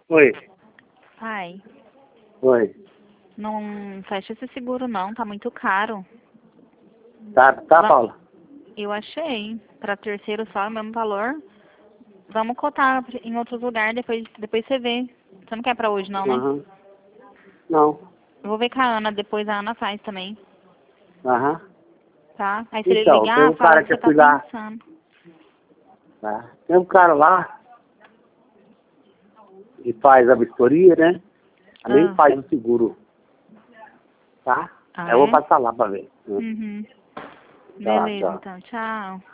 Oi. Pai, Oi. não fecha esse seguro não, tá muito caro. Tá, Paula? Eu achei, pra terceiro só, o mesmo valor. Vamos cotar em outros lugares, depois você vê. Você não quer pra hoje não, né? Aham. Não. Eu vou ver com a Ana, depois a Ana faz também, Aham. tá? Aí se ele Então, tem ligar, um fala cara que que você eu tá fui lá. pensando. Tá? Tem um cara lá que faz a vistoria, né? Também Ah, faz o seguro. Tá? ah Eu vou é? passar lá pra ver. Uhum. Tá, Beleza, tchau. então, tchau.